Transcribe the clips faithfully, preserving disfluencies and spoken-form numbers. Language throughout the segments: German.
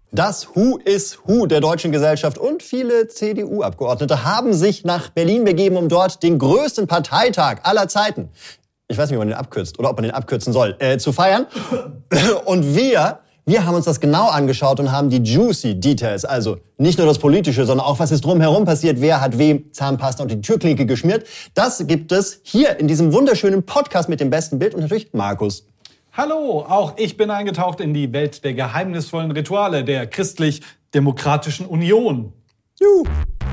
Das Who is Who der deutschen Gesellschaft und viele C D U-Abgeordnete haben sich nach Berlin begeben, um dort den größten Parteitag aller Zeiten, ich weiß nicht, wie man den abkürzt oder ob man den abkürzen soll, äh, zu feiern. Und wir, wir haben uns das genau angeschaut und haben die juicy Details, also nicht nur das Politische, sondern auch, was ist drumherum passiert, wer hat wem Zahnpasta und die Türklinke geschmiert. Das gibt es hier in diesem wunderschönen Podcast mit dem besten Bild und natürlich Markus. Hallo, auch ich bin eingetaucht in die Welt der geheimnisvollen Rituale der Christlich-Demokratischen Union. Juhu.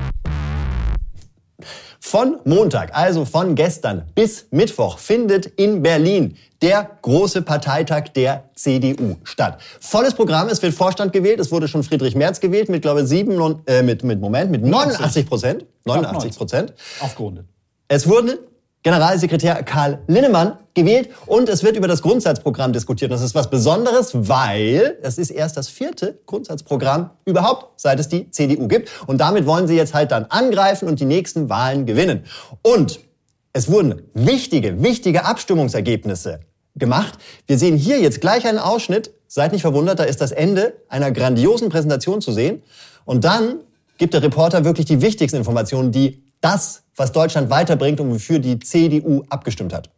Von Montag, also von gestern bis Mittwoch, findet in Berlin der große Parteitag der C D U statt. Volles Programm, es wird Vorstand gewählt, es wurde schon Friedrich Merz gewählt mit, glaube ich, sieben, äh, mit, mit, Moment, mit neunundachtzig Prozent. neunundachtzig Prozent. Aufgerundet. Es wurde Generalsekretär Karl Linnemann gewählt und es wird über das Grundsatzprogramm diskutiert. Das ist was Besonderes, weil es ist erst das vierte Grundsatzprogramm überhaupt, seit es die C D U gibt. Und damit wollen sie jetzt halt dann angreifen und die nächsten Wahlen gewinnen. Und es wurden wichtige, wichtige Abstimmungsergebnisse gemacht. Wir sehen hier jetzt gleich einen Ausschnitt. Seid nicht verwundert, da ist das Ende einer grandiosen Präsentation zu sehen. Und dann gibt der Reporter wirklich die wichtigsten Informationen, die das, was Deutschland weiterbringt und wofür die C D U abgestimmt hat.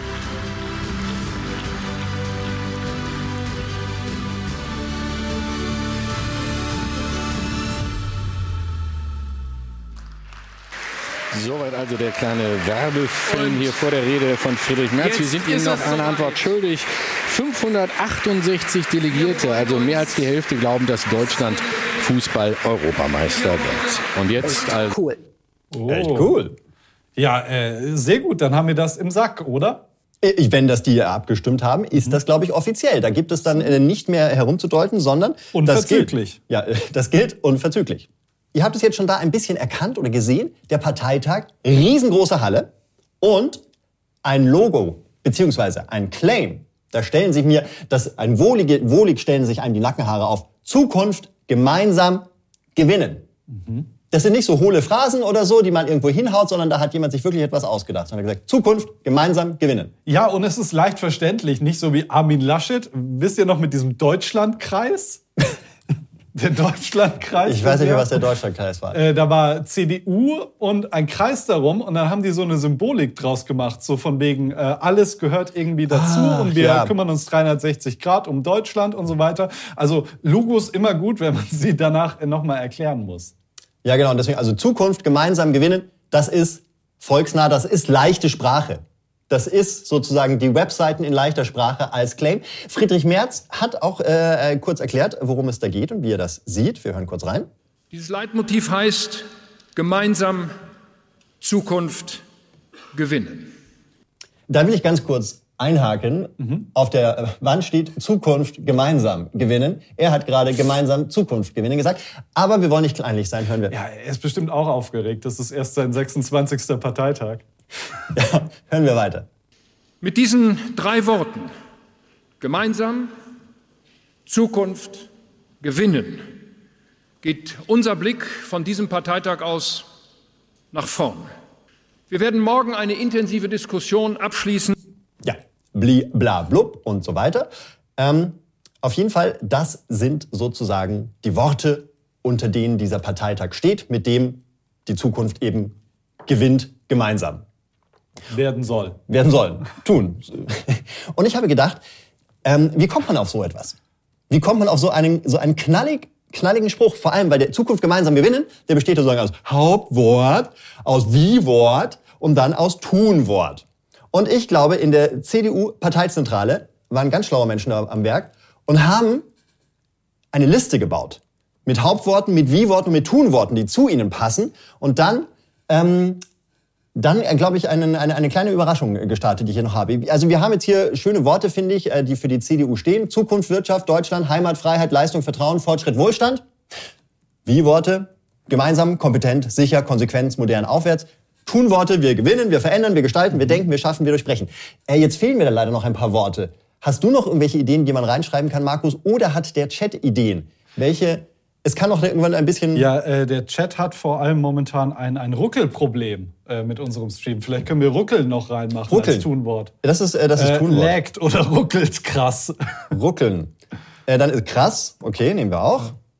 Soweit also der kleine Werbefilm hier vor der Rede von Friedrich Merz. Wir sind Ihnen noch eine Antwort schuldig. fünfhundertachtundsechzig Delegierte, also mehr als die Hälfte, glauben, dass Deutschland Fußball-Europameister wird. Und jetzt also... Cool. Oh. Echt cool. Ja, äh, sehr gut. Dann haben wir das im Sack, oder? Ich, wenn das die abgestimmt haben, ist das, glaube ich, offiziell. Da gibt es dann äh, nicht mehr herumzudeuten, sondern unverzüglich. Das gilt. Ja, das gilt unverzüglich. Ihr habt es jetzt schon da ein bisschen erkannt oder gesehen. Der Parteitag, riesengroße Halle und ein Logo beziehungsweise ein Claim. Da stellen sich mir, das ein wohlige, wohlig stellen sich einem die Nackenhaare auf. Zukunft gemeinsam gewinnen. Mhm. Das sind nicht so hohle Phrasen oder so, die man irgendwo hinhaut, sondern da hat jemand sich wirklich etwas ausgedacht. Und hat gesagt, Zukunft gemeinsam gewinnen. Ja, und es ist leicht verständlich, nicht so wie Armin Laschet. Wisst ihr noch mit diesem Deutschlandkreis? Der Deutschlandkreis. Ich weiß nicht mehr, was der Deutschlandkreis war. Äh, da war C D U und ein Kreis darum und dann haben die so eine Symbolik draus gemacht, so von wegen, äh, alles gehört irgendwie dazu ah, und wir ja. kümmern uns dreihundertsechzig Grad um Deutschland und so weiter. Also Logos immer gut, wenn man sie danach nochmal erklären muss. Ja, genau. Und deswegen, also Zukunft gemeinsam gewinnen, das ist volksnah, das ist leichte Sprache. Das ist sozusagen die Webseiten in leichter Sprache als Claim. Friedrich Merz hat auch äh, kurz erklärt, worum es da geht und wie er das sieht. Wir hören kurz rein. Dieses Leitmotiv heißt, gemeinsam Zukunft gewinnen. Da will ich ganz kurz einhaken. Mhm. Auf der Wand steht Zukunft gemeinsam gewinnen. Er hat gerade gemeinsam Zukunft gewinnen gesagt. Aber wir wollen nicht kleinlich sein, hören wir. Ja, er ist bestimmt auch aufgeregt. Das ist erst sein sechsundzwanzigster Parteitag. Ja, hören wir weiter. Mit diesen drei Worten, gemeinsam, Zukunft, gewinnen, geht unser Blick von diesem Parteitag aus nach vorn. Wir werden morgen eine intensive Diskussion abschließen. Ja, bli, bla, blub und so weiter. Ähm, auf jeden Fall, das sind sozusagen die Worte, unter denen dieser Parteitag steht, mit dem die Zukunft eben gewinnt gemeinsam. Werden soll. Werden sollen. Tun. Und ich habe gedacht, ähm, wie kommt man auf so etwas? Wie kommt man auf so einen, so einen knallig, knalligen Spruch? Vor allem, weil der Zukunft gemeinsam gewinnen, der besteht sozusagen aus Hauptwort, aus Wie-Wort und dann aus Tunwort. Und ich glaube, in der C D U-Parteizentrale waren ganz schlaue Menschen am Werk und haben eine Liste gebaut. Mit Hauptworten, mit Wie-Worten und mit Tunworten, die zu ihnen passen. Und dann... Ähm, Dann, glaube ich, eine, eine, eine kleine Überraschung gestartet, die ich hier noch habe. Also wir haben jetzt hier schöne Worte, finde ich, die für die C D U stehen. Zukunft, Wirtschaft, Deutschland, Heimat, Freiheit, Leistung, Vertrauen, Fortschritt, Wohlstand. Wie Worte? Gemeinsam, kompetent, sicher, Konsequenz, modern, aufwärts. Tunworte, wir gewinnen, wir verändern, wir gestalten, wir denken, wir schaffen, wir durchbrechen. Äh, jetzt fehlen mir da leider noch ein paar Worte. Hast du noch irgendwelche Ideen, die man reinschreiben kann, Markus? Oder hat der Chat Ideen? Welche... Es kann doch irgendwann ein bisschen... Ja, äh, der Chat hat vor allem momentan ein, ein Ruckelproblem äh, mit unserem Stream. Vielleicht können wir Ruckeln noch reinmachen Ruckeln. als Tunwort. Das ist, äh, das ist äh, Tunwort. Laggt oder ruckelt krass. Ruckeln. Äh, dann ist krass. Okay, nehmen wir auch.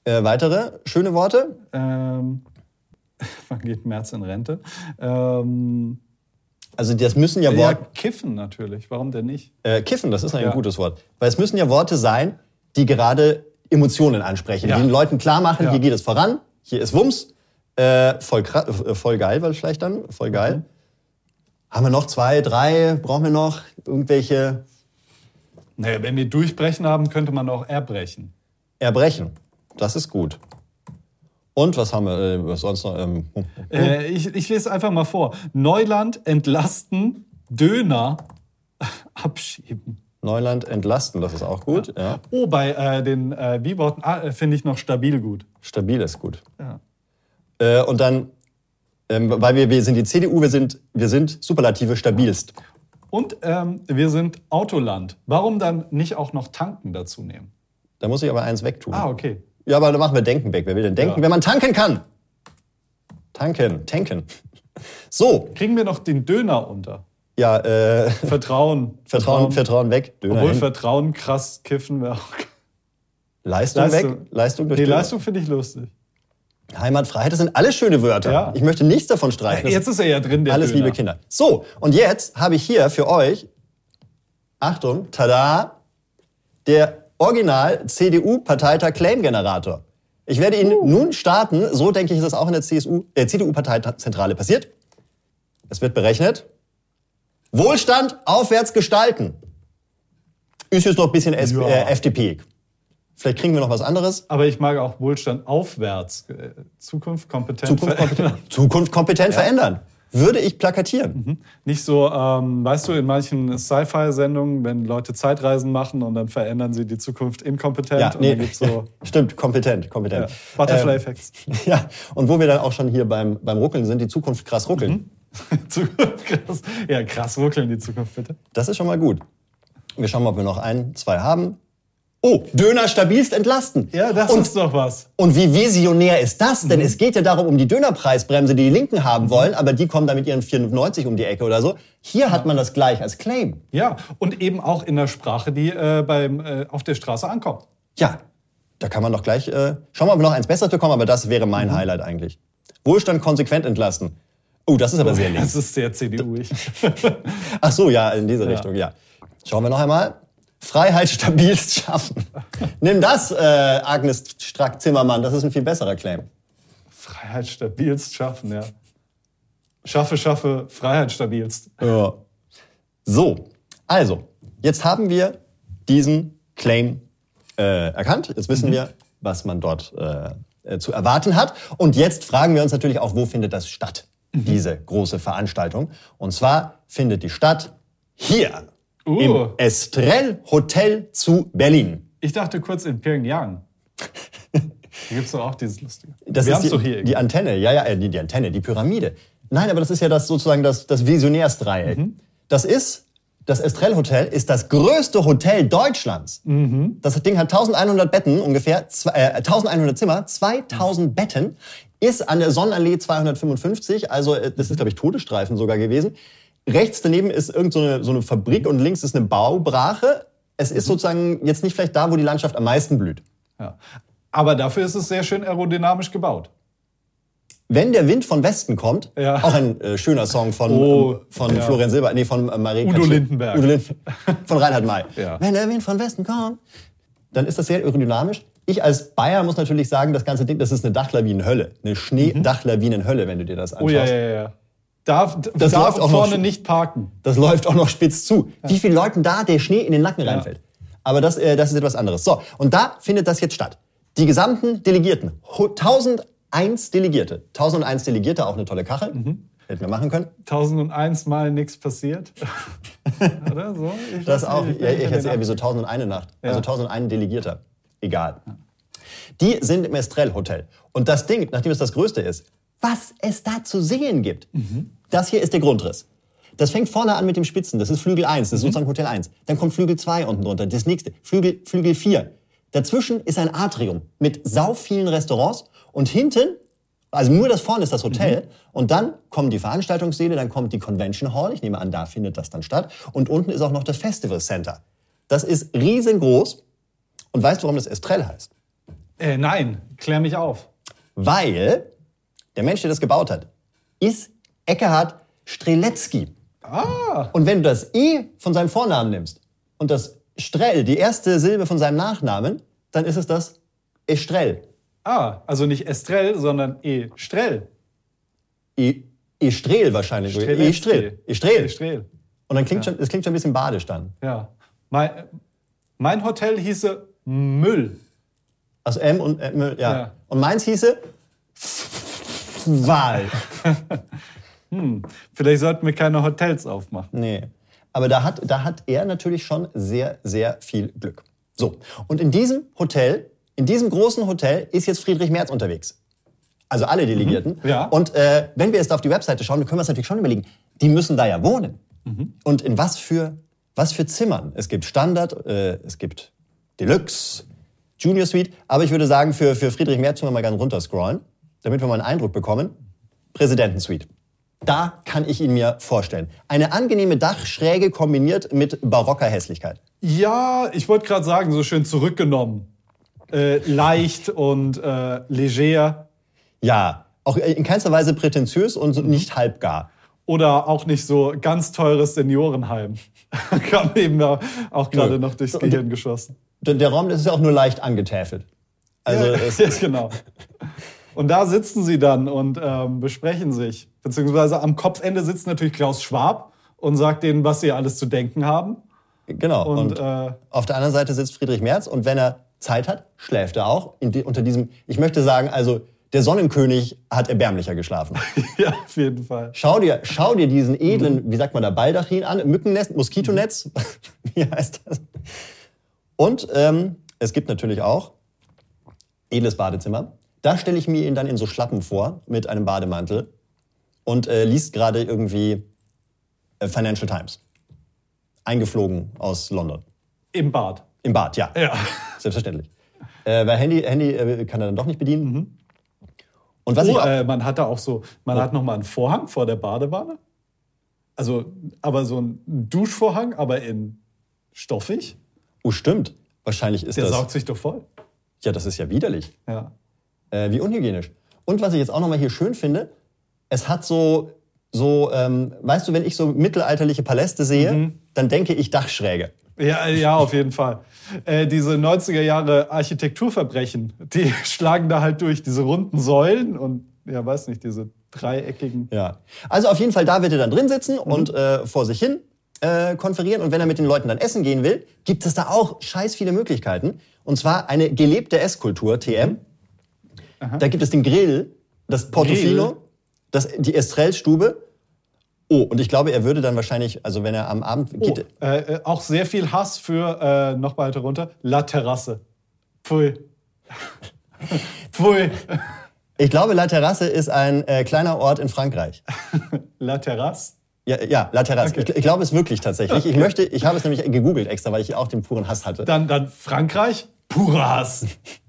Äh, weitere schöne Worte? Ähm, wann geht Merz in Rente? Ähm, also das müssen ja Worte... Ja, kiffen natürlich, warum denn nicht? Äh, kiffen, das ist ein ja. gutes Wort. Weil es müssen ja Worte sein, die gerade Emotionen ansprechen, ja. die den Leuten klar machen, ja. hier geht es voran, hier ist Wumms, äh, voll, äh, voll geil, weil vielleicht dann, voll geil. Mhm. Haben wir noch zwei, drei, brauchen wir noch irgendwelche... Naja, wenn wir durchbrechen haben, könnte man auch erbrechen. Erbrechen, das ist gut. Und was haben wir äh, was sonst noch? Ähm, äh, ich, ich lese einfach mal vor. Neuland entlasten, Döner abschieben. Neuland entlasten, das ist auch gut. Ja. Ja. Oh, bei äh, den äh, Wie-Worten ah, finde ich noch stabil gut. Stabil ist gut. Ja. Äh, und dann, ähm, weil wir, wir sind die C D U, wir sind, wir sind Superlative stabilst. Und ähm, wir sind Autoland. Warum dann nicht auch noch tanken dazu nehmen? Da muss ich aber eins wegtun. Ah, okay. Ja, aber dann machen wir denken weg. Wer will denn denken, ja. wenn man tanken kann? Tanken, tanken. So. Kriegen wir noch den Döner unter? Ja, äh... Vertrauen. Vertrauen, Vertrauen weg. Döner Obwohl hin. Vertrauen krass kiffen wäre auch... Leistung, Leistung weg? Leistung durch Nee, Döner. Leistung finde ich lustig. Heimat, Freiheit, das sind alles schöne Wörter. Ja. Ich möchte nichts davon streichen. Jetzt ist er ja drin, der Alles Döner. liebe Kinder. So, und jetzt habe ich hier für euch, Achtung, tada, der Original-C D U-Parteitag Claim-Generator. Ich werde ihn uh. nun starten. So, denke ich, ist das auch in der C S U, äh, C D U-Parteizentrale passiert. Es wird berechnet. Wohlstand aufwärts gestalten. Ist jetzt noch ein bisschen S- ja. äh, F D P. Vielleicht kriegen wir noch was anderes. Aber ich mag auch Wohlstand aufwärts. Zukunft kompetent Zukunft verändern. Kompetent, Zukunft kompetent ja. verändern. Würde ich plakatieren. Mhm. Nicht so, ähm, weißt du, in manchen Sci-Fi-Sendungen, wenn Leute Zeitreisen machen und dann verändern sie die Zukunft inkompetent. Ja, nee, und dann gibt's so stimmt, kompetent, kompetent. Ja. Butterfly-Effects. Ähm, ja, und wo wir dann auch schon hier beim, beim Ruckeln sind, die Zukunft krass ruckeln. Mhm. Zukunft krass. Ja, krass ruckeln die Zukunft, bitte. Das ist schon mal gut. Wir schauen mal, ob wir noch ein, zwei haben. Oh, Döner stabilst entlasten. Ja, das und, ist doch was. Und wie visionär ist das? Mhm. Denn es geht ja darum, um die Dönerpreisbremse, die die Linken haben mhm. wollen, aber die kommen da mit ihren vier neunzig um die Ecke oder so. Hier ja. hat man das gleich als Claim. Ja, und eben auch in der Sprache, die äh, beim, äh, auf der Straße ankommt. Ja, da kann man doch gleich... Äh, schauen wir, ob wir noch eins Besseres bekommen, aber das wäre mein mhm. Highlight eigentlich. Wohlstand konsequent entlasten. Oh, das ist aber sehr links. Das ist sehr C D U-ig. Ach so, ja, in diese ja. Richtung, ja. Schauen wir noch einmal. Freiheit stabilst schaffen. Nimm das, äh, Agnes Strack-Zimmermann, das ist ein viel besserer Claim. Freiheit stabilst schaffen, ja. Schaffe, schaffe, Freiheit stabilst. Ja. So, also, jetzt haben wir diesen Claim äh, erkannt. Jetzt wissen mhm. wir, was man dort äh, zu erwarten hat. Und jetzt fragen wir uns natürlich auch, wo findet das statt, mhm. diese große Veranstaltung. Und zwar findet die statt hier. Uh. Im Estrell Hotel zu Berlin. Ich dachte kurz in Pyongyang. Da gibt's doch auch dieses Lustige. Das Wir ist die, doch hier die Antenne, ja, ja, die, die Antenne, die Pyramide. Nein, aber das ist ja das sozusagen das, das Visionärsdreieck. Mhm. Das ist, das Estrell Hotel ist das größte Hotel Deutschlands. Mhm. Das Ding hat eintausendeinhundert Betten ungefähr, zwei, äh, eintausendeinhundert Zimmer, zweitausend mhm. Betten, ist an der Sonnenallee zweihundertfünfundfünfzig, also das ist, glaube ich, Todesstreifen sogar gewesen. Rechts daneben ist irgend so eine, so eine Fabrik und links ist eine Baubrache. Es ist sozusagen jetzt nicht vielleicht da, wo die Landschaft am meisten blüht. Ja. Aber dafür ist es sehr schön aerodynamisch gebaut. Wenn der Wind von Westen kommt, ja. auch ein äh, schöner Song von, oh, ähm, von ja. Florian Silber, nee, von äh, Marie Udo Lindenberg. Udo Lind, von Reinhard May. Ja. Wenn der Wind von Westen kommt, dann ist das sehr aerodynamisch. Ich als Bayer muss natürlich sagen, das ganze Ding, das ist eine Dachlawinenhölle. Eine Schneedachlawinenhölle, wenn du dir das anschaust. Oh ja, ja, ja. Darf, das darf läuft auch vorne noch, nicht parken. Das läuft auch noch spitz zu. Ja. Wie vielen Leuten da der Schnee in den Nacken ja. reinfällt. Aber das, äh, das ist etwas anderes. So, und da findet das jetzt statt. Die gesamten Delegierten, tausendeins Delegierte. tausendeins Delegierte, auch eine tolle Kachel. Mhm. Hätten wir machen können. tausendeins Mal nichts passiert. Oder so? Ich das auch. Nicht, ich ja, ich hätte eher wie so tausendundeine Nacht. Ja. Also tausendeins Delegierter. Egal. Ja. Die sind im Estrell Hotel. Und das Ding, nachdem es das Größte ist, was es da zu sehen gibt, mhm. das hier ist der Grundriss. Das fängt vorne an mit dem Spitzen, das ist Flügel eins, das ist mhm. sozusagen Hotel eins. Dann kommt Flügel zwei unten drunter, das nächste, Flügel, Flügel vier. Dazwischen ist ein Atrium mit sau vielen Restaurants und hinten, also nur das vorne ist das Hotel mhm. und dann kommen die Veranstaltungssäle, dann kommt die Convention Hall, ich nehme an, da findet das dann statt und unten ist auch noch das Festival Center. Das ist riesengroß und weißt du, warum das Estrell heißt? Äh, nein, klär mich auf. Weil der Mensch, der das gebaut hat, ist Ekkehard Strzelecki. Ah. Und wenn du das E von seinem Vornamen nimmst und das Strell, die erste Silbe von seinem Nachnamen, dann ist es das Estrell. Ah, also nicht Estrell, sondern Estrell. E Estrell wahrscheinlich. Estrell. Estrell. Estrell. Und dann klingt Ja. schon, das klingt schon ein bisschen badisch dann. Ja. Mein, mein Hotel hieße Müll. Also M und äh, Müll, ja. Ja. Und meins hieße Wahl. Hm. Vielleicht sollten wir keine Hotels aufmachen. Nee. Aber da hat, da hat er natürlich schon sehr, sehr viel Glück. So. Und in diesem Hotel, in diesem großen Hotel, ist jetzt Friedrich Merz unterwegs. Also alle Delegierten. Mhm. Ja. Und äh, wenn wir jetzt auf die Webseite schauen, dann können wir uns natürlich schon überlegen, die müssen da ja wohnen. Mhm. Und in was für, was für Zimmern? Es gibt Standard, äh, es gibt Deluxe, Junior Suite. Aber ich würde sagen, für, für Friedrich Merz können wir mal ganz runterscrollen, damit wir mal einen Eindruck bekommen. Präsidentensuite. Da kann ich ihn mir vorstellen. Eine angenehme Dachschräge kombiniert mit barocker Hässlichkeit. Ja, ich wollte gerade sagen, so schön zurückgenommen. Äh, leicht und äh, leger. Ja, auch in keinster Weise prätentiös und nicht halbgar. Oder auch nicht so ganz teures Seniorenheim. Kam eben auch gerade Nö. noch durchs So, Gehirn geschossen. Der, der Raum, das ist ja auch nur leicht angetäfelt. Also ja, es ja, genau. Und da sitzen sie dann und ähm, besprechen sich. Beziehungsweise am Kopfende sitzt natürlich Klaus Schwab und sagt denen, was sie alles zu denken haben. Genau. Und, Und, äh, auf der anderen Seite sitzt Friedrich Merz und wenn er Zeit hat, schläft er auch in die, unter diesem, ich möchte sagen, also der Sonnenkönig hat erbärmlicher geschlafen. Ja, auf jeden Fall. Schau dir, schau dir diesen edlen, wie sagt man da, Baldachin an, Mückennetz, Moskitonetz, wie heißt das? Und ähm, es gibt natürlich auch edles Badezimmer. Da stelle ich mir ihn dann in so Schlappen vor, mit einem Bademantel und äh, liest gerade irgendwie äh, Financial Times. Eingeflogen aus London. Im Bad. Im Bad, ja. Ja. Selbstverständlich. Äh, weil Handy, Handy äh, kann er dann doch nicht bedienen. Mhm. Und was Oh, ich auch, äh, man hat da auch so, man Oh. hat noch mal einen Vorhang vor der Badewanne. Also, aber so ein Duschvorhang, aber in stoffig. oh, stimmt. Wahrscheinlich ist Der das. saugt sich doch voll. Ja, das ist ja widerlich. Ja. Äh, wie unhygienisch. Und was ich jetzt auch noch mal hier schön finde, es hat so, so ähm, weißt du, wenn ich so mittelalterliche Paläste sehe, Mhm. dann denke ich Dachschräge. Ja, ja, auf jeden Fall. Äh, diese neunziger Jahre Architekturverbrechen, die schlagen da halt durch. Diese runden Säulen und, ja, weiß nicht, diese dreieckigen. Ja. Also auf jeden Fall, da wird er dann drin sitzen Mhm. und äh, vor sich hin äh, konferieren. Und wenn er mit den Leuten dann essen gehen will, gibt es da auch scheiß viele Möglichkeiten. Und zwar eine gelebte Esskultur, T M. Da gibt es den Grill, das Portofino, Grill? das, die Estrellstube. Oh, und ich glaube, er würde dann wahrscheinlich, also wenn er am Abend Oh, geht, äh, äh, auch sehr viel Hass für, äh, noch weiter runter, La Terrasse. Pfui. Pfui. ich glaube, La Terrasse ist ein äh, kleiner Ort in Frankreich. La Terrasse? Ja, ja, La Terrasse. Okay. Ich, ich glaube es wirklich tatsächlich. Ich möchte, ich habe es nämlich gegoogelt extra, weil ich auch den puren Hass hatte. Dann, dann Frankreich? Purer Hass.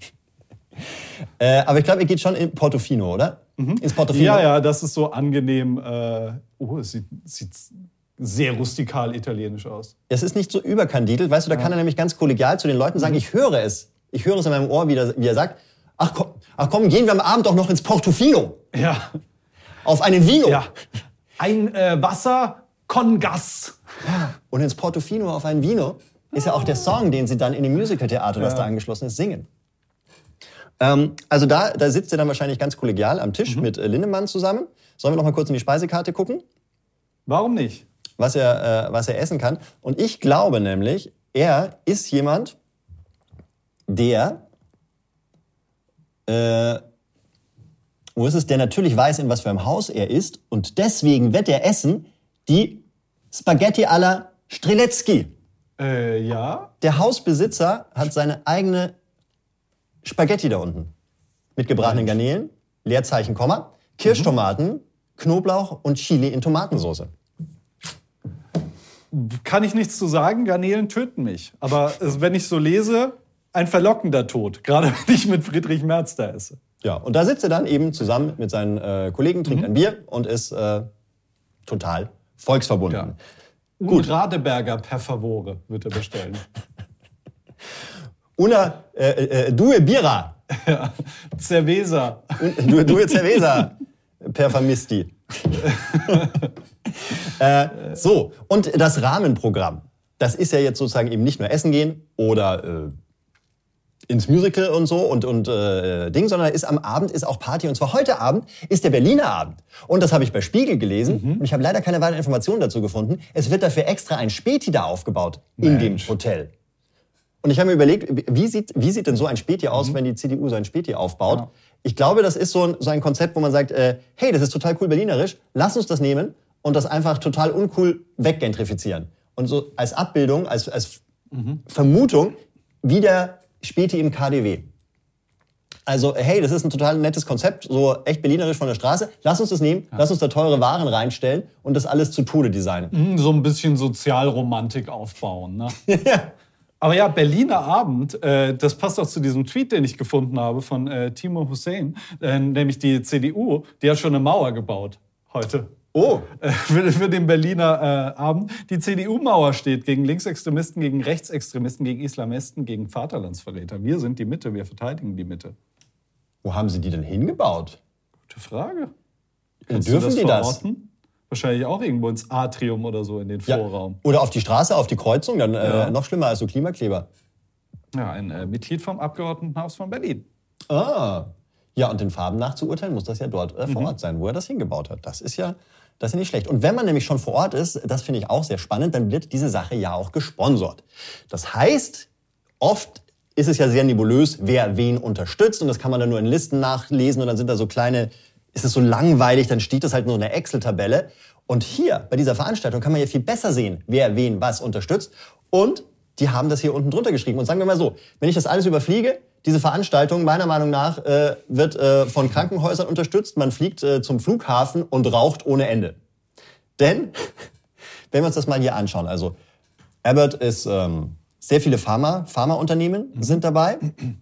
Äh, aber ich glaube, er geht schon in Portofino, oder? Ins Portofino. Ja, ja, das ist so angenehm. Äh, oh, es sieht, sieht sehr rustikal italienisch aus. Es ist nicht so überkandidelt, weißt du, da kann er nämlich ganz kollegial zu den Leuten sagen, ich höre es. Ich höre es in meinem Ohr, wie er, wie er sagt, ach komm, ach komm, gehen wir am Abend doch noch ins Portofino. Ja. Auf einen Vino. Ja. Ein äh, Wasser con Gas. Und ins Portofino auf einen Vino ist ja auch der Song, den sie dann in dem Musical-Theater, das Ja. da angeschlossen ist, singen. Ähm, also da, da sitzt er dann wahrscheinlich ganz kollegial am Tisch mit äh, Lindemann zusammen. Sollen wir noch mal kurz in die Speisekarte gucken, Warum nicht? was er, äh, was er essen kann? Und ich glaube nämlich, er ist jemand, der, äh, wo ist es, der natürlich weiß, in was für einem Haus er ist. Und deswegen wird er essen die Spaghetti alla Strzelecki. Äh, ja. Der Hausbesitzer hat seine eigene Spaghetti da unten. Mit gebratenen Garnelen, Leerzeichen, Komma, Kirschtomaten, Knoblauch und Chili in Tomatensauce. Kann ich nichts zu sagen, Garnelen töten mich. Aber es, wenn ich so lese, ein verlockender Tod. Gerade wenn ich mit Friedrich Merz da esse. Ja, und da sitzt er dann eben zusammen mit seinen äh, Kollegen, trinkt ein Bier und ist äh, total volksverbunden. Gut. Und Radeberger per favore wird er bestellen. Una äh, äh, due birra. Ja, Cerveza. Du, du Cerveza, per Vermissti. äh, so, und das Rahmenprogramm, das ist ja jetzt sozusagen eben nicht nur Essen gehen oder äh, ins Musical und so und, und äh, Ding, sondern ist am Abend ist auch Party. Und zwar heute Abend ist der Berliner Abend. Und das habe ich bei Spiegel gelesen. Mhm. Und ich habe leider keine weiteren Informationen dazu gefunden. Es wird dafür extra ein Späti da aufgebaut in Mensch. dem Hotel. Und ich habe mir überlegt, wie sieht, wie sieht denn so ein Späti aus, mhm. wenn die C D U so ein Späti aufbaut? Ja. Ich glaube, das ist so ein, so ein Konzept, wo man sagt, äh, hey, das ist total cool berlinerisch, lass uns das nehmen und das einfach total uncool weggentrifizieren. Und so als Abbildung, als, als mhm. Vermutung, wie der Späti im K D W. Also, hey, das ist ein total nettes Konzept, so echt berlinerisch von der Straße. Lass uns das nehmen, ja. lass uns da teure Waren reinstellen und das alles zu Tode designen. So ein bisschen Sozialromantik aufbauen, ne? Ja. Aber ja, Berliner Abend, äh, das passt auch zu diesem Tweet, den ich gefunden habe von äh, Timo Hussein, äh, nämlich die C D U, die hat schon eine Mauer gebaut heute. Oh. Äh, für, für den Berliner äh, Abend. Die C D U-Mauer steht gegen Linksextremisten, gegen Rechtsextremisten, gegen Islamisten, gegen Vaterlandsverräter. Wir sind die Mitte, wir verteidigen die Mitte. Wo haben sie die denn hingebaut? Gute Frage. Kannst Dürfen du das die das? Wahrscheinlich auch irgendwo ins Atrium oder so, in den Vorraum. Ja. Oder auf die Straße, auf die Kreuzung, dann ja. äh, noch schlimmer als so Klimakleber. Ja, ein äh, Mitglied vom Abgeordnetenhaus von Berlin. Ah, ja, und den Farben nach zu urteilen, muss das ja dort äh, vor mhm. Ort sein, wo er das hingebaut hat. Das ist ja, das ist ja nicht schlecht. Und wenn man nämlich schon vor Ort ist, das finde ich auch sehr spannend, dann wird diese Sache ja auch gesponsert. Das heißt, oft ist es ja sehr nebulös, wer wen unterstützt. Und das kann man dann nur in Listen nachlesen und dann sind da so kleine... ist es so langweilig, dann steht das halt nur in der Excel-Tabelle. Und hier, bei dieser Veranstaltung, kann man ja viel besser sehen, wer wen was unterstützt. Und die haben das hier unten drunter geschrieben. Und sagen wir mal so, wenn ich das alles überfliege, diese Veranstaltung, meiner Meinung nach, äh, wird äh, von Krankenhäusern unterstützt. Man fliegt äh, zum Flughafen und raucht ohne Ende. Denn, wenn wir uns das mal hier anschauen, also Abbott ist, ähm, sehr viele Pharma, Pharmaunternehmen sind dabei.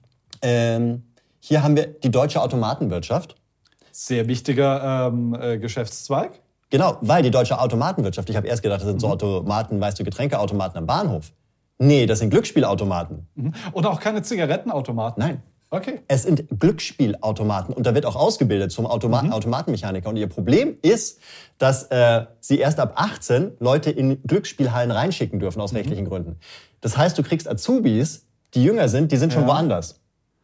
Ähm, hier haben wir die deutsche Automatenwirtschaft. Sehr wichtiger ähm, äh, Geschäftszweig. Genau, weil die deutsche Automatenwirtschaft, ich habe erst gedacht, das sind so Automaten, weißt du, Getränkeautomaten am Bahnhof. Nee, das sind Glücksspielautomaten. Mhm. Und auch keine Zigarettenautomaten? Nein. Okay. Es sind Glücksspielautomaten und da wird auch ausgebildet zum Automa- mhm. Automatenmechaniker. Und ihr Problem ist, dass äh, sie erst ab achtzehn Leute in Glücksspielhallen reinschicken dürfen aus mhm. rechtlichen Gründen. Das heißt, du kriegst Azubis, die jünger sind, die sind schon ja. woanders.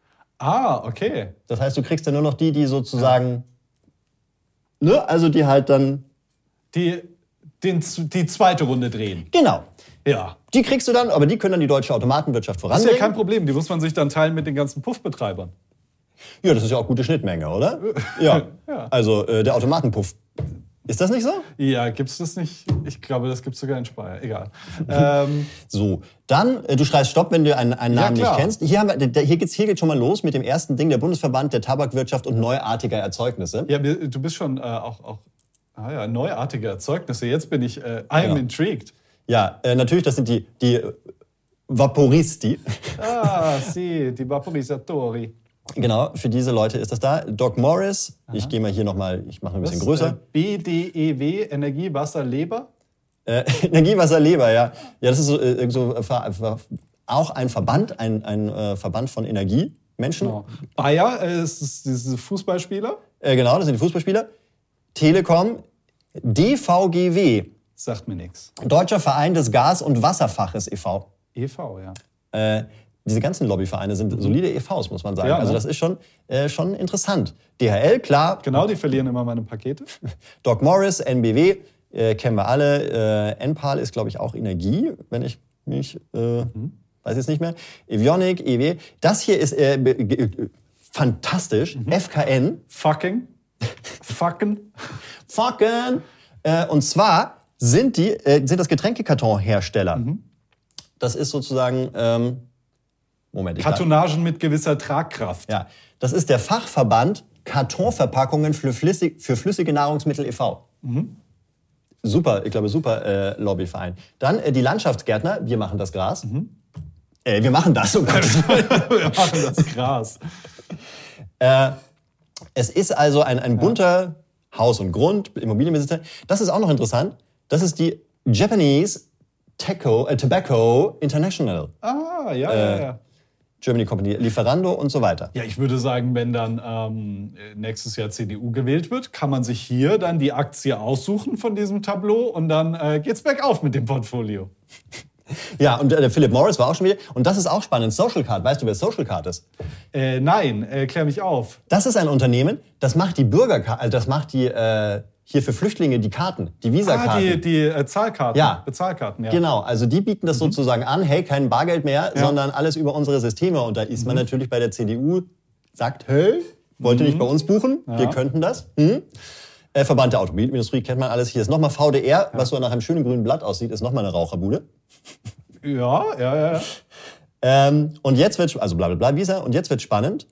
Ah, okay. Das heißt, du kriegst ja nur noch die, die sozusagen, ja. ne, also die halt dann... Die, den, die zweite Runde drehen. Genau. Ja. Die kriegst du dann, aber die können dann die deutsche Automatenwirtschaft voranbringen. Das ist ja kein Problem, die muss man sich dann teilen mit den ganzen Puffbetreibern. Ja, das ist ja auch gute Schnittmenge, oder? Ja. ja. Also äh, der Automatenpuff. Ist das nicht so? Ja, gibt's das nicht? Ich glaube, das gibt's sogar in Speyer. Egal. ähm, so, dann, äh, du schreist Stopp, wenn du einen, einen Namen ja, nicht kennst. Hier, haben wir, hier, geht's, hier geht's schon mal los mit dem ersten Ding, der Bundesverband der Tabakwirtschaft und neuartiger Erzeugnisse. Ja, du bist schon äh, auch, auch ah ja, neuartige Erzeugnisse. Jetzt bin ich, äh, I am ja. intrigued. Ja, äh, natürlich, das sind die, die Vaporisti. Ah, sì, die Vaporisatori. Genau, für diese Leute ist das da. Doc Morris, Aha. ich gehe mal hier nochmal, ich mache ein bisschen größer. Äh, B D E W, Energie, Wasser, Leber? Äh, Energie, Wasser, Leber, ja. Ja, das ist so, äh, so äh, auch ein Verband, ein, ein äh, Verband von Energiemenschen. Genau. Bayer äh, ist das, diese Fußballspieler? Äh, genau, das sind die Fußballspieler. Telekom, D V G W. Sagt mir nichts. Deutscher Verein des Gas- und Wasserfaches e V E V, ja. Äh, diese ganzen Lobbyvereine sind solide E Vs, muss man sagen. Ja, ne? Also das ist schon, äh, schon interessant. D H L, klar. Genau, die verlieren immer meine Pakete. Doc Morris, N B W, äh, kennen wir alle. Äh, Enpal ist, glaube ich, auch Energie, wenn ich mich, äh, mhm. weiß jetzt nicht mehr. Evionic, E W. Das hier ist äh, äh, fantastisch. Mhm. F K N. Fucking. Fucken. Fucken. Äh, und zwar sind die, äh, sind das Getränkekartonhersteller. Mhm. Das ist sozusagen, ähm, Moment. Ich Kartonagen mit gewisser Tragkraft. Ja, das ist der Fachverband Kartonverpackungen für, flüssig, für flüssige Nahrungsmittel e V Mhm. Super, ich glaube, super äh, Lobbyverein. Dann äh, die Landschaftsgärtner, wir machen das Gras. Mhm. Äh, wir machen das, oh Gott. Wir machen das Gras. äh, es ist also ein, ein bunter ja. Haus und Grund, Immobilienbesitzer. Das ist auch noch interessant. Das ist die Japanese Teco, äh, Tobacco International. Ah, ja, äh, ja, ja. Germany Company, Lieferando und so weiter. Ja, ich würde sagen, wenn dann ähm, nächstes Jahr C D U gewählt wird, kann man sich hier dann die Aktie aussuchen von diesem Tableau und dann äh, geht's bergauf mit dem Portfolio. Ja, und äh, Philip Morris war auch schon wieder. Und das ist auch spannend. Social Card. Weißt du, wer Social Card ist? Äh, nein, äh, klär mich auf. Das ist ein Unternehmen, das macht die Bürgerkarte, also das macht die äh, hier für Flüchtlinge die Karten, die Visakarten. Ah, die, die äh, Zahlkarten. Ja. Bezahlkarten, ja. Genau, also die bieten das mhm. sozusagen an, hey, kein Bargeld mehr, ja. sondern alles über unsere Systeme. Und da ist mhm. man natürlich bei der C D U, sagt, hey, wollt ihr mhm. nicht bei uns buchen? Ja. Wir könnten das. Mhm. Äh, Verband der Automobilindustrie kennt man alles. Hier ist nochmal V D R, ja. was so nach einem schönen grünen Blatt aussieht, ist nochmal eine Raucherbude. Ja, ja, ja. Ähm, und jetzt wird, also bla bla bla, Visa, und jetzt wird spannend.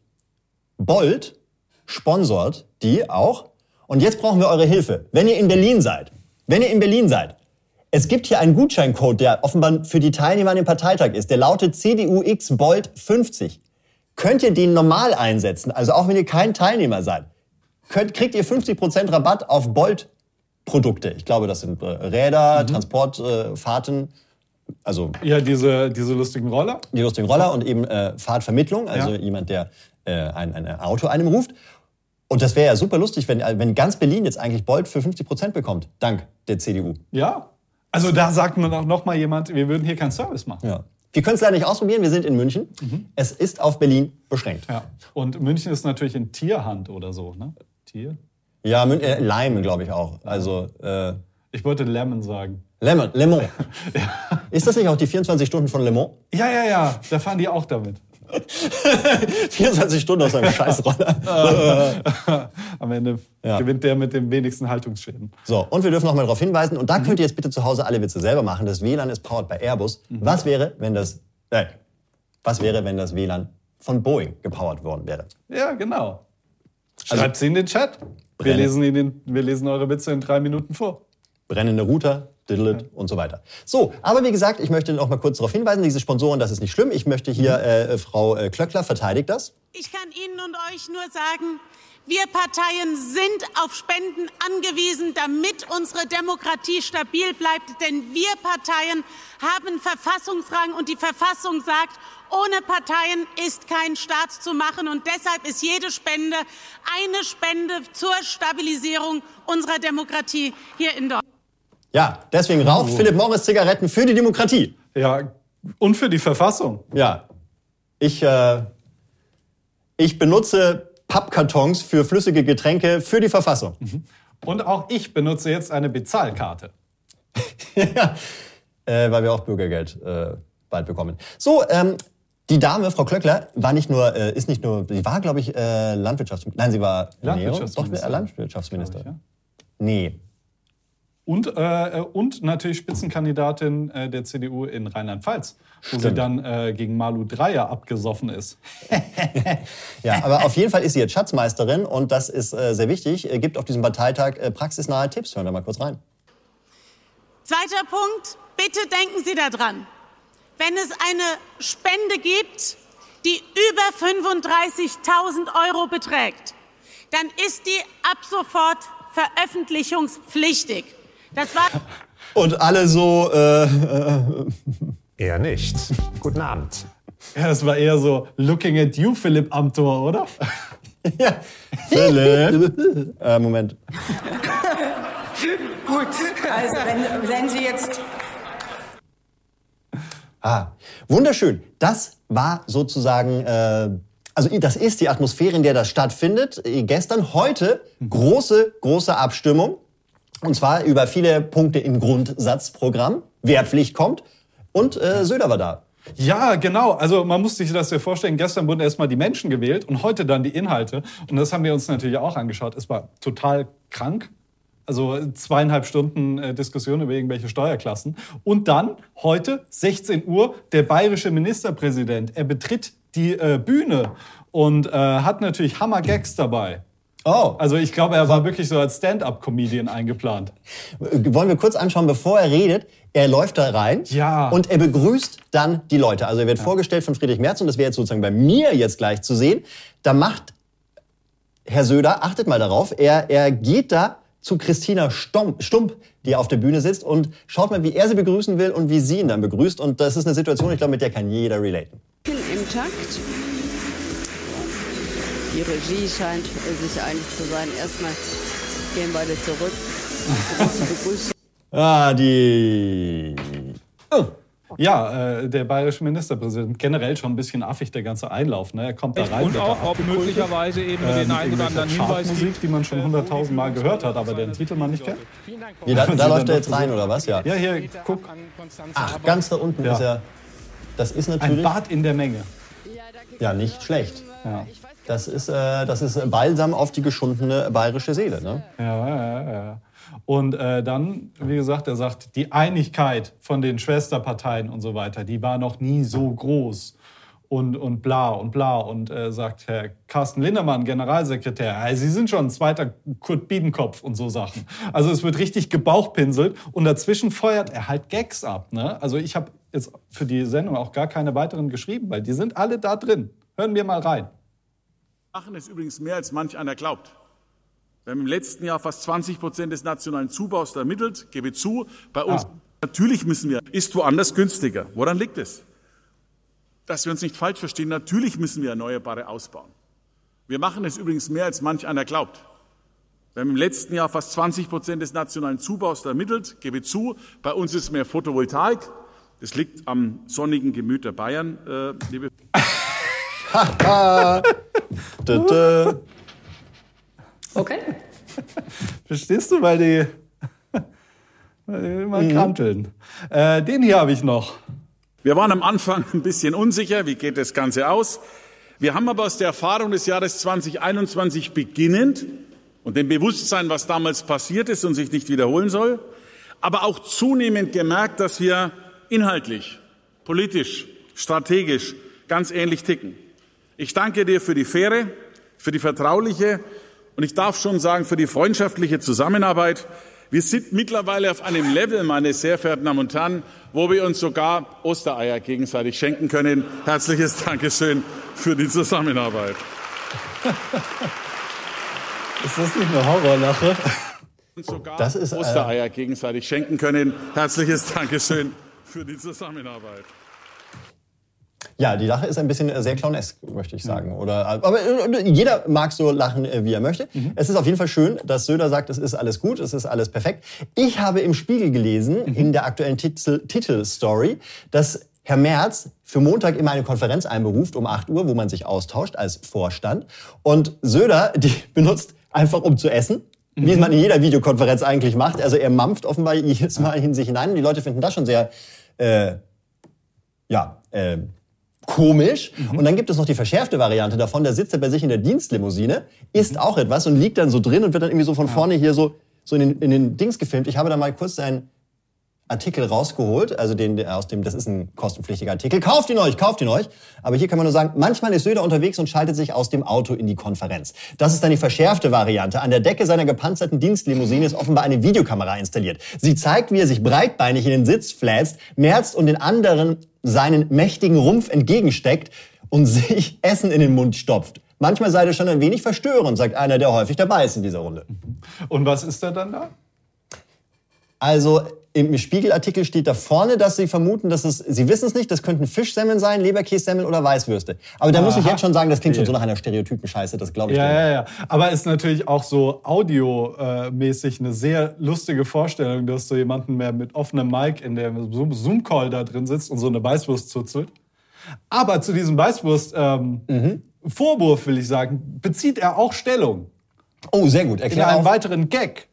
Bolt sponsort die auch. Und jetzt brauchen wir eure Hilfe. Wenn ihr in Berlin seid, wenn ihr in Berlin seid, es gibt hier einen Gutscheincode, der offenbar für die Teilnehmer an dem Parteitag ist. Der lautet C D U X Bolt fünfzig. Könnt ihr den normal einsetzen, also auch wenn ihr kein Teilnehmer seid, könnt, kriegt ihr fünfzig Prozent Rabatt auf Bolt-Produkte. Ich glaube, das sind äh, Räder, mhm. Transportfahrten, äh, also... Ja, diese, diese lustigen Roller. Die lustigen Roller und eben äh, Fahrtvermittlung, also ja. jemand, der äh, ein, ein Auto einem ruft. Und das wäre ja super lustig, wenn, wenn ganz Berlin jetzt eigentlich Bolt für fünfzig Prozent bekommt, dank der C D U. Ja, also da sagt mir auch noch mal jemand, wir würden hier keinen Service machen. Ja. Wir können es leider nicht ausprobieren, wir sind in München. Mhm. Es ist auf Berlin beschränkt. Ja. Und München ist natürlich in Tierhand oder so, ne? Tier? Ja, Mün äh, Lime, glaube ich auch. Also, äh, ich wollte Lemon sagen. Lemon, Le Mans. Ja. Ist das nicht auch die vierundzwanzig Stunden von Le Mans? Ja, ja, ja, da fahren die auch damit. vierundzwanzig Stunden aus einem Scheißroller. Am Ende ja. gewinnt der mit den wenigsten Haltungsschäden. So, und wir dürfen noch mal darauf hinweisen, und da mhm. könnt ihr jetzt bitte zu Hause alle Witze selber machen, das W L A N ist powered by Airbus. Mhm. Was wäre, wenn das, äh, was wäre, wenn das W L A N von Boeing gepowert worden wäre? Ja, genau. Schreibt also, sie in den Chat. Wir lesen, in den, wir lesen eure Witze in drei Minuten vor. Brennende Router, diddlet und so weiter. So, aber wie gesagt, ich möchte noch mal kurz darauf hinweisen, diese Sponsoren, das ist nicht schlimm. Ich möchte hier, äh, Frau äh, Klöckler verteidigt das. Ich kann Ihnen und euch nur sagen, wir Parteien sind auf Spenden angewiesen, damit unsere Demokratie stabil bleibt. Denn wir Parteien haben Verfassungsrang und die Verfassung sagt, ohne Parteien ist kein Staat zu machen. Und deshalb ist jede Spende eine Spende zur Stabilisierung unserer Demokratie hier in Deutschland. Ja, deswegen raucht oh. Philip Morris Zigaretten für die Demokratie. Ja, und für die Verfassung. Ja, ich, äh, ich benutze Pappkartons für flüssige Getränke für die Verfassung. Mhm. Und auch ich benutze jetzt eine Bezahlkarte. ja, äh, weil wir auch Bürgergeld äh, bald bekommen. So, ähm, die Dame, Frau Klöckler, war nicht nur, äh, ist nicht nur, sie war, glaube ich, äh, Landwirtschaftsministerin. Nein, sie war Landwirtschaftsministerin. Doch, Landwirtschaftsminister. Ich, ja. Nee. Und, äh, und natürlich Spitzenkandidatin äh, der C D U in Rheinland-Pfalz, wo Stimmt. sie dann äh, gegen Malu Dreyer abgesoffen ist. Ja, aber auf jeden Fall ist sie jetzt Schatzmeisterin und das ist äh, sehr wichtig. Äh, gibt auf diesem Parteitag äh, praxisnahe Tipps. Hören wir mal kurz rein. Zweiter Punkt, bitte denken Sie daran, wenn es eine Spende gibt, die über fünfunddreißigtausend Euro beträgt, dann ist die ab sofort veröffentlichungspflichtig. Das war Und alle so, äh, äh, eher nicht. Guten Abend. Ja, das war eher so looking at you, Philipp Amthor, oder? ja. Philipp. äh, Moment. Gut, also wenn, wenn Sie jetzt... Ah, wunderschön. Das war sozusagen, äh, also das ist die Atmosphäre, in der das stattfindet. Gestern, heute große, große Abstimmung. Und zwar über viele Punkte im Grundsatzprogramm. Wehrpflicht kommt. Und äh, Söder war da. Ja, genau. Also man muss sich das ja vorstellen, gestern wurden erstmal die Menschen gewählt und heute dann die Inhalte. Und das haben wir uns natürlich auch angeschaut. Es war total krank. Also zweieinhalb Stunden äh, Diskussion über irgendwelche Steuerklassen. Und dann heute, sechzehn Uhr, der bayerische Ministerpräsident. Er betritt die äh, Bühne und äh, hat natürlich Hammer-Gags dabei. Oh. Also ich glaube, er war wirklich so als Stand-up-Comedian eingeplant. Wollen wir kurz anschauen, bevor er redet. Er läuft da rein ja. und er begrüßt dann die Leute. Also er wird ja. vorgestellt von Friedrich Merz und das wäre jetzt sozusagen bei mir jetzt gleich zu sehen. Da macht Herr Söder, achtet mal darauf, er, er geht da zu Christina Stump, Stump, die auf der Bühne sitzt und schaut mal, wie er sie begrüßen will und wie sie ihn dann begrüßt. Und das ist eine Situation, ich glaube, mit der kann jeder relaten. im Takt. Die Regie scheint sich einig zu sein. Erstmal gehen beide zurück. Große Begrüßung. Ah, die... Oh. Ja, äh, der bayerische Ministerpräsident, generell schon ein bisschen affig, der ganze Einlauf. Ne? Er kommt da rein. Und auch, auch möglicherweise eben äh, den einen oder anderen Hinweis. Musik, die man schon hunderttausend Mal gehört hat, aber den Titel man nicht kennt. Wie, da da läuft er jetzt rein, oder was? Ja, ja hier, guck. Ach, ganz da unten ja. ist er. Das ist natürlich... Ein Bad in der Menge. Ja, nicht schlecht. Ja. Das ist, äh, das ist Balsam auf die geschundene bayerische Seele. Ne? Ja, ja, ja. Und äh, dann, wie gesagt, er sagt, die Einigkeit von den Schwesterparteien und so weiter, die war noch nie so groß und, und bla und bla. Und äh, sagt Herr Carsten Linnemann, Generalsekretär, also Sie sind schon ein zweiter Kurt Biedenkopf und so Sachen. Also es wird richtig gebauchpinselt und dazwischen feuert er halt Gags ab. Ne? Also ich habe jetzt für die Sendung auch gar keine weiteren geschrieben, weil die sind alle da drin. Hören wir mal rein. Wir machen es übrigens mehr, als manch einer glaubt. Wir haben im letzten Jahr fast zwanzig Prozent des nationalen Zubaus ermittelt, gebe zu. Bei uns, ah. natürlich müssen wir, ist woanders günstiger. Woran liegt es? Dass wir uns nicht falsch verstehen, natürlich müssen wir Erneuerbare ausbauen. Wir machen es übrigens mehr, als manch einer glaubt. Wir haben im letzten Jahr fast zwanzig Prozent des nationalen Zubaus ermittelt, gebe zu. Bei uns ist mehr Photovoltaik. Das liegt am sonnigen Gemüt der Bayern, äh, liebe. Haha. Okay. Verstehst du, weil die, weil die immer mhm. kranteln. Äh, den hier habe ich noch. Wir waren am Anfang ein bisschen unsicher, wie geht das Ganze aus. Wir haben aber aus der Erfahrung des Jahres zwanzig einundzwanzig beginnend und dem Bewusstsein, was damals passiert ist und sich nicht wiederholen soll, aber auch zunehmend gemerkt, dass wir inhaltlich, politisch, strategisch ganz ähnlich ticken. Ich danke dir für die faire, für die vertrauliche und ich darf schon sagen, für die freundschaftliche Zusammenarbeit. Wir sind mittlerweile auf einem Level, meine sehr verehrten Damen und Herren, wo wir uns sogar Ostereier gegenseitig schenken können. Herzliches Dankeschön für die Zusammenarbeit. Ist das nicht eine Horrorlache? Und sogar das ist, äh Ostereier gegenseitig schenken können. Herzliches Dankeschön für die Zusammenarbeit. Ja, die Lache ist ein bisschen sehr clownesk, möchte ich sagen. Oder, aber jeder mag so lachen, wie er möchte. Mhm. Es ist auf jeden Fall schön, dass Söder sagt, es ist alles gut, es ist alles perfekt. Ich habe im Spiegel gelesen, mhm. in der aktuellen Titel, Titelstory, dass Herr Merz für Montag immer eine Konferenz einberuft um acht Uhr, wo man sich austauscht als Vorstand. Und Söder, die benutzt einfach, um zu essen. Mhm. Wie man in jeder Videokonferenz eigentlich macht. Also er mampft offenbar jedes Mal in sich hinein. Die Leute finden das schon sehr, äh, ja, äh, komisch. Mhm. Und dann gibt es noch die verschärfte Variante davon. Da sitzt er bei sich in der Dienstlimousine, isst mhm. auch etwas und liegt dann so drin und wird dann irgendwie so von ja. vorne hier so, so in, den, in den Dings gefilmt. Ich habe da mal kurz einen Artikel rausgeholt, also den aus dem, das ist ein kostenpflichtiger Artikel. Kauft ihn euch, kauft ihn euch. Aber hier kann man nur sagen, manchmal ist Söder unterwegs und schaltet sich aus dem Auto in die Konferenz. Das ist dann die verschärfte Variante. An der Decke seiner gepanzerten Dienstlimousine ist offenbar eine Videokamera installiert. Sie zeigt, wie er sich breitbeinig in den Sitz fläzt, Merz und den anderen seinen mächtigen Rumpf entgegensteckt und sich Essen in den Mund stopft. Manchmal sei das schon ein wenig verstörend, sagt einer, der häufig dabei ist in dieser Runde. Und was ist da dann da? Also im Spiegelartikel steht da vorne, dass sie vermuten, dass es, sie wissen es nicht, das könnten Fischsemmeln sein, Leberkässemmeln oder Weißwürste. Aber da Aha. muss ich jetzt schon sagen, das klingt schon so nach einer Stereotypen-Scheiße, das glaube ich ja, nicht. Ja, ja, aber ist natürlich auch so audiomäßig eine sehr lustige Vorstellung, dass so jemanden mehr mit offenem Mic in der Zoom-Call da drin sitzt und so eine Weißwurst zuzelt. Aber zu diesem Weißwurst-Vorwurf, ähm, mhm. will ich sagen, bezieht er auch Stellung. Oh, sehr gut. Erklär in einem auf. weiteren Gag.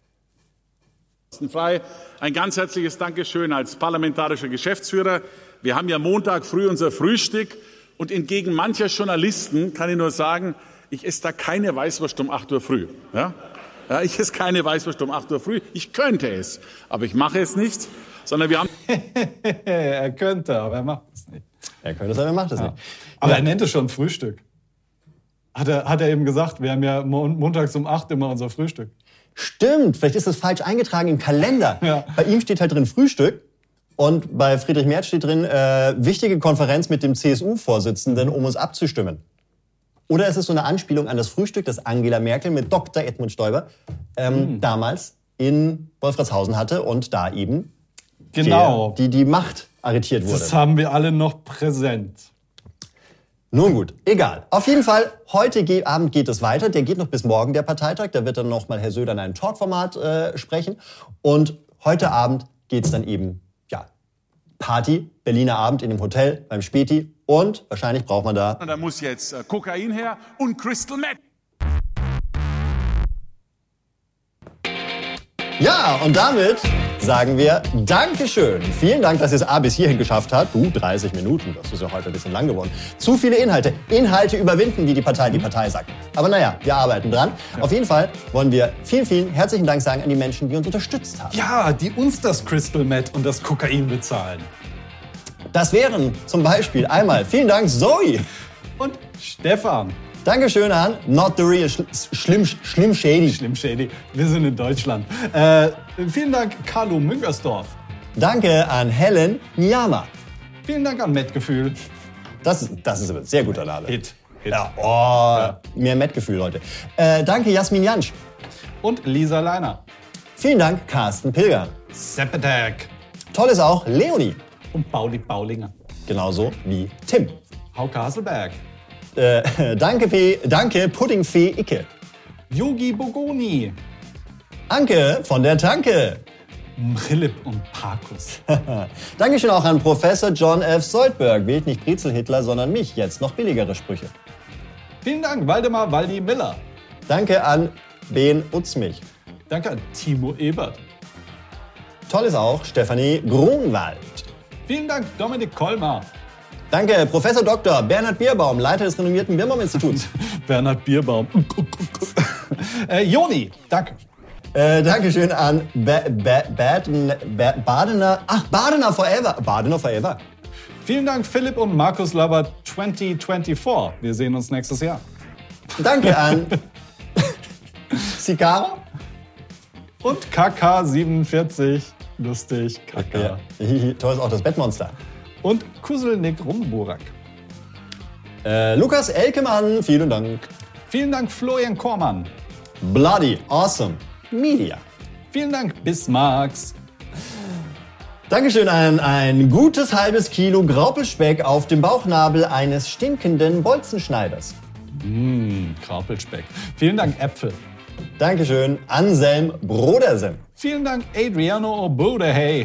Frei. Ein ganz herzliches Dankeschön als parlamentarischer Geschäftsführer. Wir haben ja Montag früh unser Frühstück und entgegen mancher Journalisten kann ich nur sagen, ich esse da keine Weißwurst um acht Uhr früh. Ja? Ja, ich esse keine Weißwurst um acht Uhr früh. Ich könnte es, aber ich mache es nicht, sondern wir haben... er könnte, aber er macht es nicht. Er könnte es, aber er macht es ja. nicht. Aber ja. er nennt es schon Frühstück. Hat er, hat er eben gesagt, wir haben ja montags um acht immer unser Frühstück. Stimmt, vielleicht ist das falsch eingetragen im Kalender. Ja. Bei ihm steht halt drin Frühstück und bei Friedrich Merz steht drin äh, wichtige Konferenz mit dem C S U-Vorsitzenden, um uns abzustimmen. Oder es ist so eine Anspielung an das Frühstück, das Angela Merkel mit Doktor Edmund Stoiber ähm, mhm. damals in Wolfratshausen hatte und da eben genau. der, die, die Macht arretiert wurde. Das haben wir alle noch präsent. Nun gut, egal. Auf jeden Fall, heute ge- Abend geht es weiter. Der geht noch bis morgen, der Parteitag. Da wird dann noch mal Herr Söder in einem Talkformat äh, sprechen. Und heute Abend geht's dann eben, ja, Party, Berliner Abend in dem Hotel beim Späti. Und wahrscheinlich braucht man da... Da muss jetzt äh, Kokain her und Crystal Meth. Ja, und damit sagen wir Dankeschön. Vielen Dank, dass ihr es A bis hierhin geschafft habt. Du, dreißig Minuten, das ist ja heute ein bisschen lang geworden. Zu viele Inhalte. Inhalte überwinden, wie die Partei die Partei sagt. Aber naja, wir arbeiten dran. Ja. Auf jeden Fall wollen wir vielen, vielen herzlichen Dank sagen an die Menschen, die uns unterstützt haben. Ja, die uns das Crystal Meth und das Kokain bezahlen. Das wären zum Beispiel einmal vielen Dank Zoe und Stefan. Dankeschön an Not the Real Sch Schlimm, Schlimm Shady. Schlimm Shady. Wir sind in Deutschland. Äh, vielen Dank Carlo Müngersdorf. Danke an Helen Niyama. Vielen Dank an Mettgefühl. Das ist, das ist ein sehr guter Name. Hit. Hit. Ja, oh, ja. Mehr Mettgefühl, Leute. Äh, danke Jasmin Jansch. Und Lisa Leiner. Vielen Dank Carsten Pilger. Zapatak. Toll ist auch Leonie. Und Pauli Baulinger. Genauso wie Tim. Hauke Hasselberg. Äh, danke, P, danke Puddingfee Icke. Yogi Bogoni. Anke von der Tanke. Philipp und Parkus. Dankeschön auch an Professor John F. Soldberg. Wählt nicht Brezel Hitler, sondern mich. Jetzt noch billigere Sprüche. Vielen Dank Waldemar Waldi Miller. Danke an Ben Utzmich. Danke an Timo Ebert. Toll ist auch Stefanie Grunwald. Vielen Dank Dominik Kollmar. Danke, Professor Doktor Bernhard Bierbaum, Leiter des renommierten Bierbaum-Instituts. Bernhard Bierbaum. äh, Joni, danke. Äh, Dankeschön an ba ba Baden ba Badener, ach, Badener Forever. Badener Forever. Vielen Dank Philipp und Markus Laber zwanzig vierundzwanzig. Wir sehen uns nächstes Jahr. Danke an Sicaro. Und K K siebenundvierzig. Lustig, K K. Ja. Toll ist auch das Bettmonster. Und Kuselnick Rumburak. Äh, Lukas Elkemann, vielen Dank. Vielen Dank Florian Kormann. Bloody Awesome Media. Vielen Dank Bismarcks. Dankeschön an ein gutes halbes Kilo Graupelspeck auf dem Bauchnabel eines stinkenden Bolzenschneiders. Mmh, Graupelspeck. Vielen Dank Äpfel. Dankeschön Anselm Brodersen. Vielen Dank Adriano Obodehay.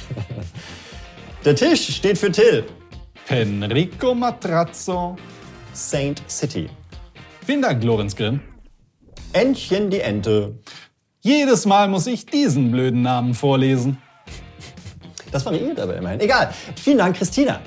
Der Tisch steht für Till. Penrico Matrazzo. Saint City. Vielen Dank, Lorenz Grimm. Entchen die Ente. Jedes Mal muss ich diesen blöden Namen vorlesen. Das variiert aber immerhin. Egal. Vielen Dank, Christina.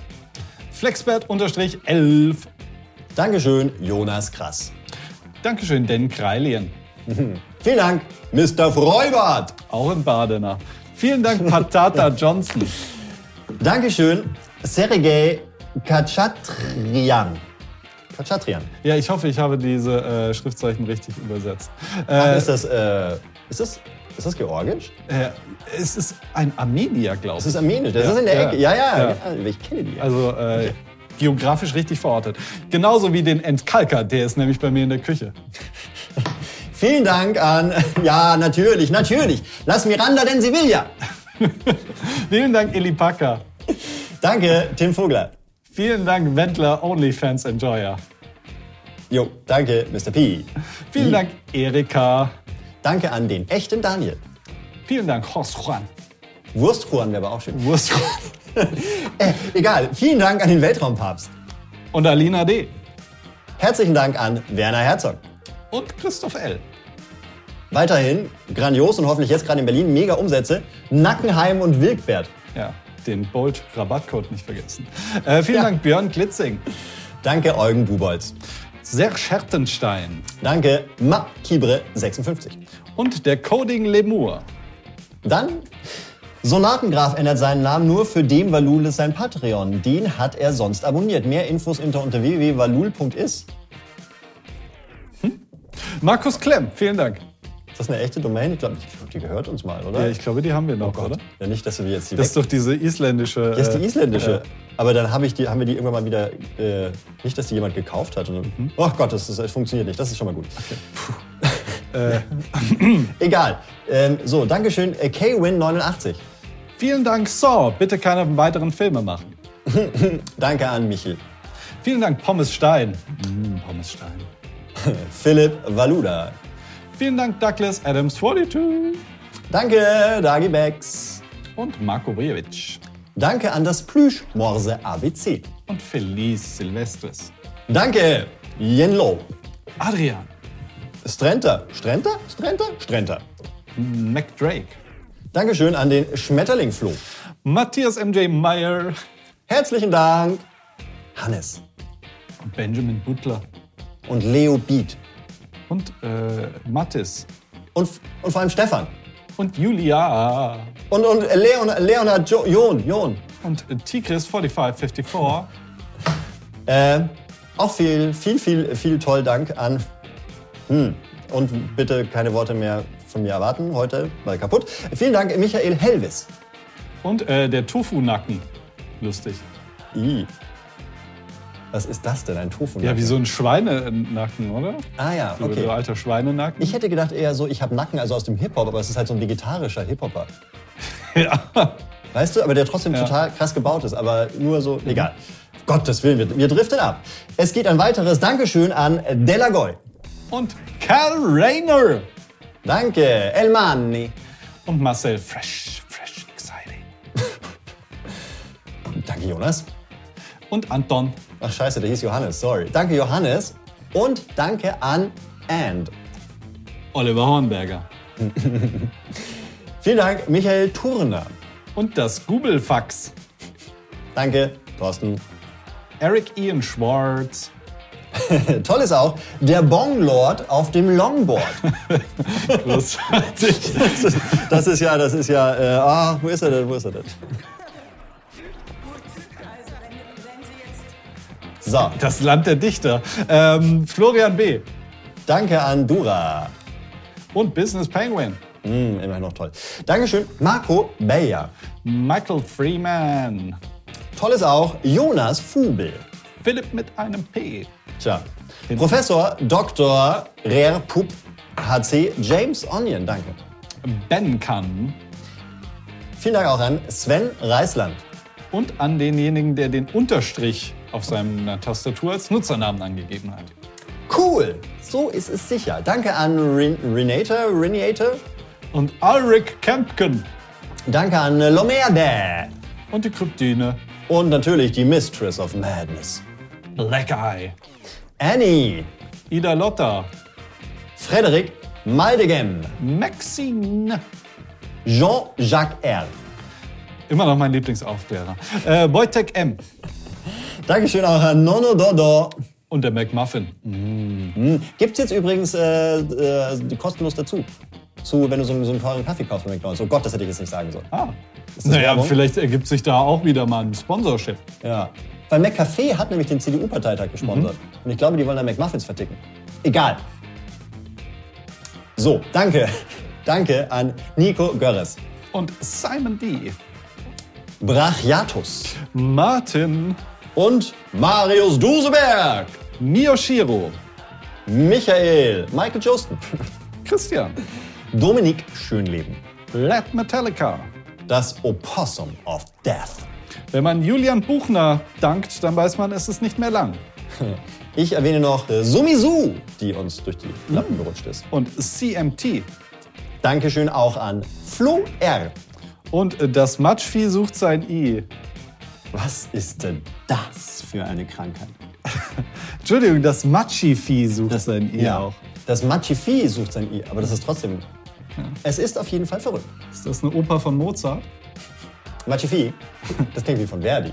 Flexbert-elf. Dankeschön, Jonas Krass. Dankeschön, Den Kreilien. Vielen Dank, Mister Freubart. Auch ein Badener. Vielen Dank, Patata Johnson. Dankeschön, Sergei Kachatrian. Kachatrian. Ja, ich hoffe, ich habe diese äh, Schriftzeichen richtig übersetzt. Äh, Ach, ist das, äh, ist das, ist das Georgisch? Äh, es ist ein Armenier, glaube ich. Es ist Armenisch, das ja, ist in der ja, Ecke. Ja, ja, ja. ja, ich kenne die. Also äh, okay. Geografisch richtig verortet. Genauso wie den Entkalker, der ist nämlich bei mir in der Küche. Vielen Dank an, ja, natürlich, natürlich. Lass Miranda, denn sie will ja. Vielen Dank, Eli Packer. Danke, Tim Vogler. Vielen Dank, Wendler OnlyFans Enjoyer. Jo, danke, Mister P. Vielen Dank, Erika. Danke an den echten Daniel. Vielen Dank, Horst Juan. Wurstjuan wäre aber auch schön. Wurstjuan. äh, egal, vielen Dank an den Weltraumpapst. Und Alina D. Herzlichen Dank an Werner Herzog. Und Christoph L. Weiterhin grandios und hoffentlich jetzt gerade in Berlin mega Umsätze. Nackenheim und Wilkbert. Ja, den Bolt-Rabattcode nicht vergessen. Äh, vielen ja. Dank, Björn Klitzing. Danke, Eugen Bubolz. Serge Schertenstein. Danke, Ma Kibre sechsundfünfzig. Und der Coding Lemur. Dann, Sonatengraf ändert seinen Namen nur für dem Valul ist sein Patreon. Den hat er sonst abonniert. Mehr Infos unter, unter w w w punkt valul punkt is. Hm? Markus Klemm, vielen Dank. Ist das eine echte Domain? Ich glaube, die gehört uns mal, oder? Ja, ich glaube, die haben wir noch, oh oder? Ja, nicht, dass wir jetzt die Das ist doch diese isländische... Das ist die isländische. Äh, Aber dann hab ich die, haben wir die irgendwann mal wieder... Äh, nicht, dass die jemand gekauft hat. Und, mhm. Oh Gott, das, ist, das funktioniert nicht. Das ist schon mal gut. Okay. äh. Egal. Ähm, so, Dankeschön. Äh, K Win neunundachtzig. Vielen Dank, Saw. Bitte keine weiteren Filme machen. Danke an Michel. Vielen Dank, Pommes Stein. Mm, Pommes Stein. Philipp Waluda. Vielen Dank, Douglas Adams zweiundzweißig. Danke, Dagi Becks. Und Marco Rejevic. Danke an das Plüschmorse A B C. Und Feliz Silvestris. Danke, Jenlo. Adrian. Strenter. Strenter? Strenter? Strenter. McDrake. Dankeschön an den Schmetterling Flo. Matthias M J Meyer. Herzlichen Dank. Hannes. Und Benjamin Butler. Und Leo Beat. Und äh, Mattis. Und, und vor allem Stefan. Und Julia. Und, und Leon, Leonard jo, Jon. Jon. Und äh, Tigris fünfundvierzig vierundfünfzig. Äh, auch viel, viel, viel, viel toll Dank an... Hm. Und bitte keine Worte mehr von mir erwarten heute, weil kaputt. Vielen Dank, Michael Helvis. Und äh, der Tofu-Nacken. Lustig. I. Was ist das denn, ein Tofu-Nacken? Ja, wie so ein Schweinenacken, oder? Ah ja, So okay. ein alter Schweinenacken. Ich hätte gedacht eher so, ich habe Nacken, also aus dem Hip-Hop, aber es ist halt so ein vegetarischer Hip-Hopper. Ja. Weißt du, aber der trotzdem Ja. total krass gebaut ist, aber nur so, egal. Gottes Willen, wir, wir driften ab. Es geht ein weiteres Dankeschön an Delagoy. Und Karl Rayner. Danke, El Manni. Und Marcel Fresh, Fresh Exciting. Danke, Jonas. Und Anton. Ach scheiße, der hieß Johannes, sorry. Danke, Johannes. Und danke an And. Oliver Hornberger. Vielen Dank, Michael Turner. Und das Google-Fax. Danke, Thorsten. Eric Ian Schwartz. Toll ist auch der Bonglord auf dem Longboard. Großartig. Das ist, das ist ja, das ist ja, äh, ah, wo ist er denn, wo ist er denn? So, Das Land der Dichter. Ähm, Florian B. danke an Dura. Und Business Penguin. Hm, immerhin noch toll. Dankeschön, Marco Beyer. Michael Freeman. Toll ist auch Jonas Fubel. Philipp mit einem P. Tja, Professor Doktor Rer Pup H C James Onion, danke. Ben Kann. Vielen Dank auch an Sven Reisland. Und an denjenigen, der den Unterstrich auf seiner Tastatur als Nutzernamen angegeben hat. Cool, so ist es sicher. Danke an Ren Renator, Renator. Und Ulrich Kempken. Danke an Lomerde. Und die Kryptine. Und natürlich die Mistress of Madness. Black Eye. Annie. Ida Lotta. Frederik Maldegem. Maxine. Jean-Jacques R. Immer noch mein Lieblingsaufklärer. Äh, Wojtek M. Dankeschön auch an Nono Dodo. Und der McMuffin. Mhm. Gibt's jetzt übrigens äh, äh, kostenlos dazu. Zu, wenn du so, so einen teuren Kaffee kaufst bei McDonald's. Oh Gott, das hätte ich jetzt nicht sagen sollen. Ah. Ist das Naja, Werbung? vielleicht ergibt sich da auch wieder mal ein Sponsorship. Ja. Weil McCafé hat nämlich den C D U-Parteitag gesponsert. Mhm. Und ich glaube, die wollen da McMuffins verticken. Egal. So, danke. Danke an Nico Görres. Und Simon D. Brachiatus. Martin. Und Marius Duseberg. Miyoshiro. Michael. Michael Josten. Christian. Dominik Schönleben. Led Metallica. Das Opossum of Death. Wenn man Julian Buchner dankt, dann weiß man, es ist nicht mehr lang. Ich erwähne noch äh, Sumisu, die uns durch die Lappen gerutscht ist. Und C M T. Dankeschön auch an Flo R. Und äh, das Matschvieh sucht sein I. Was ist denn das für eine Krankheit? Entschuldigung, das Matschi-Vieh sucht sein I ja, auch. Das Matschi-Vieh sucht sein I, aber das ist trotzdem... Ja. Es ist auf jeden Fall verrückt. Ist das eine Oper von Mozart? Matschi-Vieh? Das klingt wie von Verdi.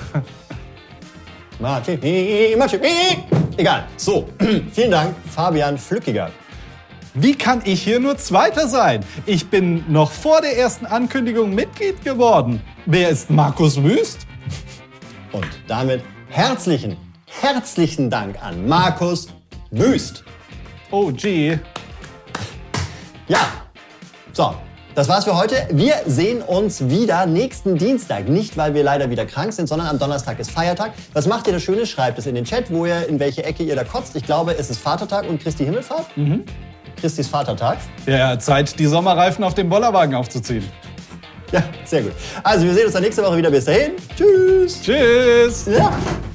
Matschi-Vieh, Matschi-Vieh! Egal. So, vielen Dank, Fabian Flückiger. Wie kann ich hier nur Zweiter sein? Ich bin noch vor der ersten Ankündigung Mitglied geworden. Wer ist Markus Wüst? Und damit herzlichen, herzlichen Dank an Markus Wüst. O G. Ja, so, das war's für heute. Wir sehen uns wieder nächsten Dienstag. Nicht, weil wir leider wieder krank sind, sondern am Donnerstag ist Feiertag. Was macht ihr da Schönes? Schreibt es in den Chat, wo ihr, in welche Ecke ihr da kotzt. Ich glaube, es ist Vatertag und Christi Himmelfahrt. Mhm. Christis Vatertag. Ja, Zeit, die Sommerreifen auf dem Bollerwagen aufzuziehen. Ja, sehr gut. Also, wir sehen uns dann nächste Woche wieder. Bis dahin. Tschüss. Tschüss. Ja.